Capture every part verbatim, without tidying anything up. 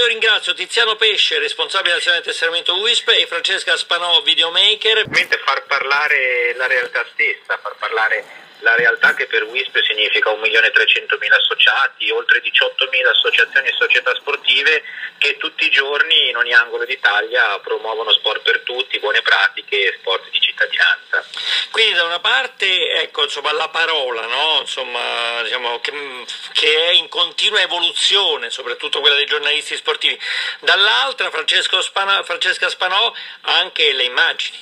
ringrazio Tiziano Pesce, responsabile nazionale del tesseramento U I S P, e Francesca Spanò, videomaker. Far parlare la realtà stessa, far parlare la realtà che per U I S P significa un milione e trecentomila associati, oltre diciottomila associazioni e società sportive che tutti i giorni in ogni angolo d'Italia promuovono sport per tutti, buone pratiche e sport di cittadinanza. Quindi da una parte, ecco, insomma, la parola, no? Insomma, diciamo, che, che è in continua evoluzione, soprattutto quella dei giornalisti sportivi, dall'altra Francesco Spanò, Francesca Spanò, anche le immagini.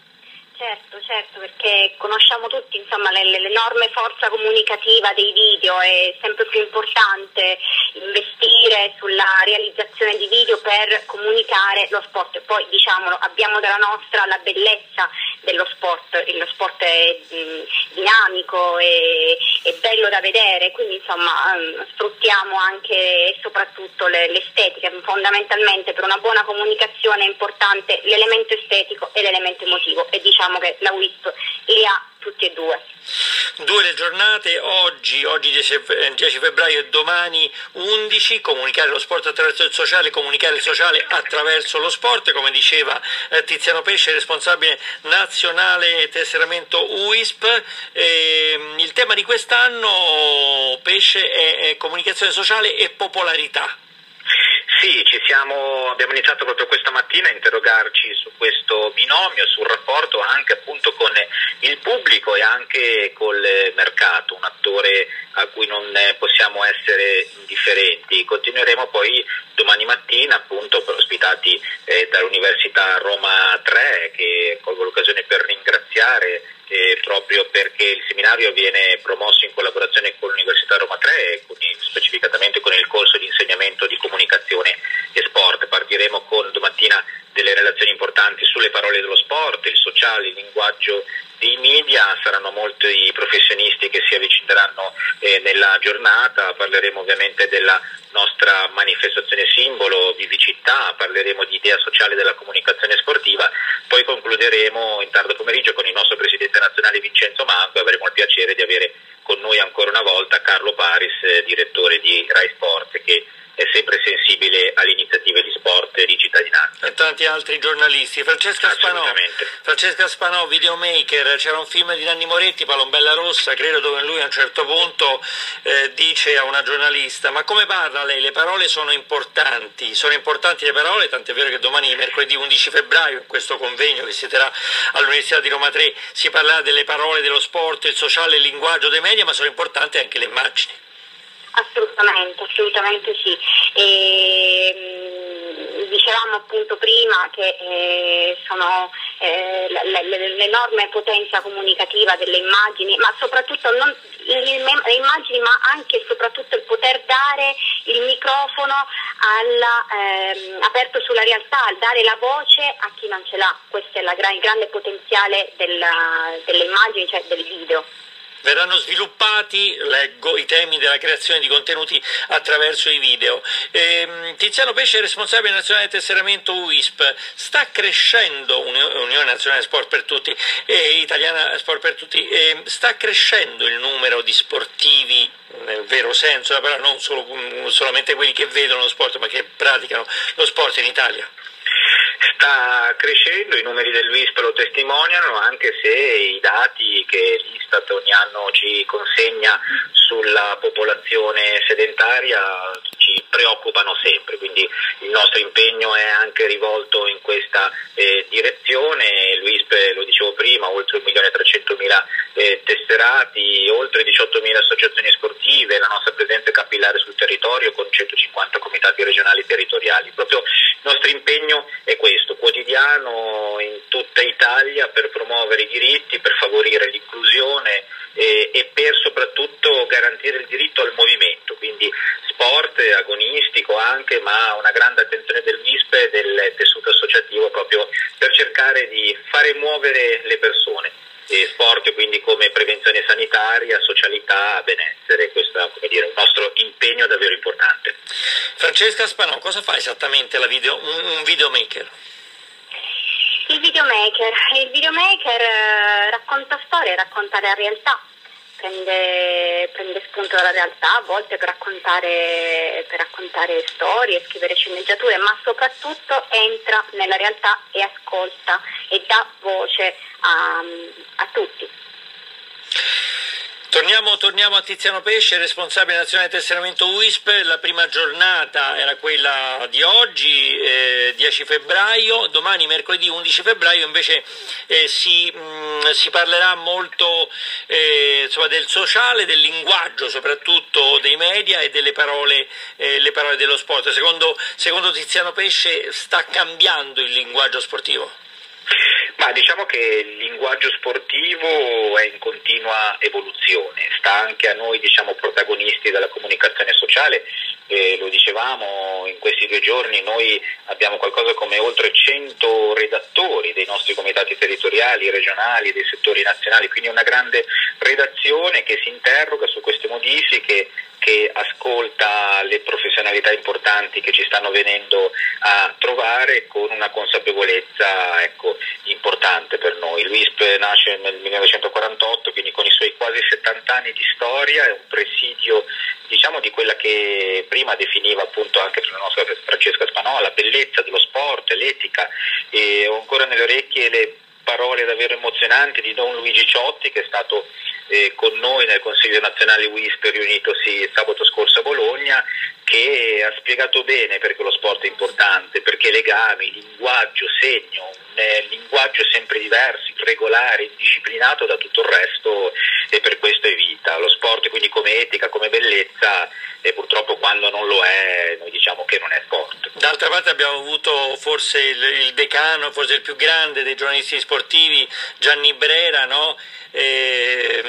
Certo, certo, perché conosciamo tutti, insomma, l'enorme forza comunicativa dei video. È sempre più importante investire sulla realizzazione di video per comunicare lo sport. E poi, diciamolo, abbiamo dalla nostra la bellezza dello sport, lo sport è mh, dinamico e è bello da vedere, quindi insomma mh, sfruttiamo anche e soprattutto le, l'estetica. Fondamentalmente per una buona comunicazione è importante l'elemento estetico e l'elemento emotivo, e diciamo che la U I S P li ha tutti e due. Due le giornate, oggi, oggi dieci febbraio e domani undici, comunicare lo sport attraverso il sociale, comunicare il sociale attraverso lo sport, come diceva eh, Tiziano Pesce, responsabile nazionale tesseramento U I S P. Eh, il tema di quest'anno, Pesce, è, è comunicazione sociale e popolarità. Sì, ci siamo, abbiamo iniziato proprio questa mattina a interrogarci su questo binomio, sul rapporto anche appunto con il pubblico e anche col mercato, un attore a cui non possiamo essere indifferenti. Continueremo poi domani mattina, appunto, ospitati eh, dall'Università Roma tre, che colgo l'occasione per ringraziare eh, proprio perché il seminario viene promosso in collaborazione con l'Università Roma tre e con il, specificatamente con il corso di insegnamento di comunicazione e sport. Partiremo con domattina delle relazioni importanti sulle parole dello sport, il sociale, il linguaggio dei media. Saranno molti i professionisti che si avvicineranno eh, nella giornata. Parleremo ovviamente della nostra manifestazione simbolo, vivicità, parleremo di idea sociale della comunicazione sportiva, poi concluderemo in tardo pomeriggio con il nostro presidente nazionale Vincenzo Manco e avremo il piacere di avere con noi ancora una volta Carlo Paris, eh, direttore di Rai Sport, che è sempre sensibile alle iniziative di sport e di cittadinanza. E tanti altri giornalisti. Francesca Spanò, Francesca Spanò, videomaker, c'era un film di Nanni Moretti, Palombella Rossa, credo, dove lui a un certo punto eh, dice a una giornalista: ma come parla lei? Le parole sono importanti, sono importanti le parole, tant'è vero che domani, mercoledì undici febbraio, in questo convegno che si terrà all'Università di Roma tre, si parlerà delle parole, dello sport, il sociale, il linguaggio dei media, ma sono importanti anche le immagini. Assolutamente, assolutamente sì. E, mh, dicevamo appunto prima che eh, sono eh, l'enorme potenza comunicativa delle immagini, ma soprattutto non le immagini, ma anche e soprattutto il poter dare il microfono alla, ehm, aperto sulla realtà, dare la voce a chi non ce l'ha. Questo è la gran, il grande potenziale della, delle immagini, cioè del video. Verranno sviluppati, leggo, i temi della creazione di contenuti attraverso i video. Eh, Tiziano Pesce, responsabile nazionale del tesseramento U I S P. Sta crescendo Unione Nazionale Sport per Tutti, eh, Italiana Sport per Tutti, eh, sta crescendo il numero di sportivi nel vero senso della parola, non solo, solamente quelli che vedono lo sport, ma che praticano lo sport in Italia? Sta crescendo, i numeri dell'U I S P lo testimoniano, anche se i dati che l'Istat ogni anno ci consegna sulla popolazione sedentaria ci preoccupano sempre, quindi il nostro impegno è anche rivolto in questa eh, direzione. L'U I S P, lo dicevo prima, oltre un milione e trecentomila eh, tesserati, oltre diciottomila associazioni sportive, la nostra presenza è capillare sul territorio con centocinquanta comitati regionali territoriali. Proprio il nostro impegno è questo, quotidiano in tutta Italia, per promuovere i diritti, per favorire l'inclusione e, e per soprattutto garantire il diritto al movimento, quindi sport agonistico anche, ma una grande attenzione del V I S P e del tessuto associativo proprio per cercare di fare muovere le persone. E sport quindi come prevenzione sanitaria, socialità, benessere, questo è, come dire, un nostro impegno davvero importante. Francesca Spanò, cosa fa esattamente la video, un, un videomaker? Il videomaker, il videomaker eh, racconta storie, racconta la realtà, prende, prende spunto dalla realtà, a volte per raccontare, per raccontare storie, scrivere sceneggiature, ma soprattutto entra nella realtà e ascolta e dà voce a, a tutti. Torniamo, torniamo a Tiziano Pesce, responsabile nazionale tesseramento U I S P. La prima giornata era quella di oggi, eh, dieci febbraio, domani mercoledì undici febbraio invece eh, si, mh, si parlerà molto eh, insomma, del sociale, del linguaggio soprattutto dei media e delle parole, eh, le parole dello sport. Secondo, secondo Tiziano Pesce sta cambiando il linguaggio sportivo? Ma diciamo che il linguaggio sportivo è in continua evoluzione, sta anche a noi, diciamo, protagonisti della comunicazione sociale, eh, lo dicevamo in questi due giorni, noi abbiamo qualcosa come oltre cento redattori dei nostri comitati territoriali, regionali, dei settori nazionali, quindi una grande redazione che si interroga su queste modifiche, che ascolta le professionalità importanti che ci stanno venendo a trovare con una consapevolezza, ecco, importante per noi. L'U I S P nasce nel millenovecentoquarantotto, quindi con i suoi quasi settanta anni di storia, è un presidio, diciamo, di quella che prima definiva appunto anche la nostra Francesca Spanò, la bellezza dello sport, l'etica, e ho ancora nelle orecchie le parole davvero emozionanti di Don Luigi Ciotti, che è stato eh, con noi nel Consiglio nazionale U I S P riunitosi sabato scorso a Bologna, che ha spiegato bene perché lo sport è importante, perché legami, linguaggio, segno, un eh, linguaggio sempre diverso, regolare, indisciplinato da tutto il resto, e per questo è vita. Lo sport quindi come etica, come bellezza, e purtroppo quando non lo è noi diciamo che non è sport. D'altra parte abbiamo avuto forse il, il decano, forse il più grande dei giornalisti sportivi, Gianni Brera, no? E,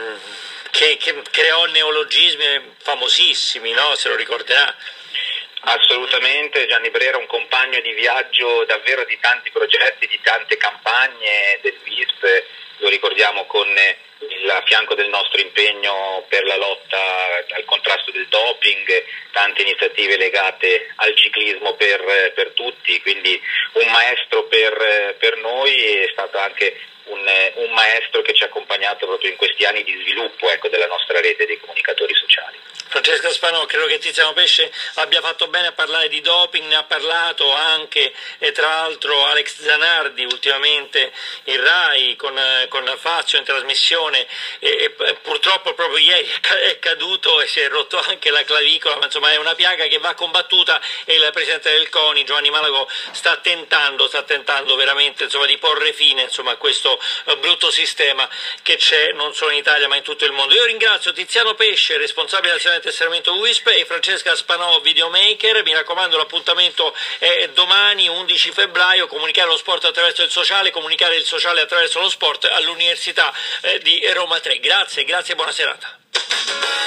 che, che creò neologismi famosissimi, no? Se lo ricorderà. Assolutamente, Gianni Brera, un compagno di viaggio davvero di tanti progetti, di tante campagne dell'U I S P, lo ricordiamo con il a fianco del nostro impegno per la lotta al contrasto del doping, tante iniziative legate al ciclismo per, per tutti, quindi un maestro per, per noi, è stato anche un, un maestro che ci ha accompagnato proprio in questi anni di sviluppo, ecco, della nostra rete dei comunicatori sociali. Francesca Spanò, credo che Tiziano Pesce abbia fatto bene a parlare di doping, ne ha parlato anche e tra l'altro Alex Zanardi ultimamente in Rai con, con Fazio in trasmissione, e, e purtroppo proprio ieri è caduto e si è rotto anche la clavicola, ma insomma è una piaga che va combattuta, e il presidente del CONI Giovanni Malago sta tentando, sta tentando veramente insomma, di porre fine insomma, a questo brutto sistema che c'è non solo in Italia ma in tutto il mondo. Io ringrazio Tiziano Pesce, responsabile nazionale tesseramento U I S P, e Francesca Spanò, videomaker. Mi raccomando, l'appuntamento è domani undici febbraio, comunicare lo sport attraverso il sociale, comunicare il sociale attraverso lo sport all'Università di Roma tre. Grazie, grazie e buona serata.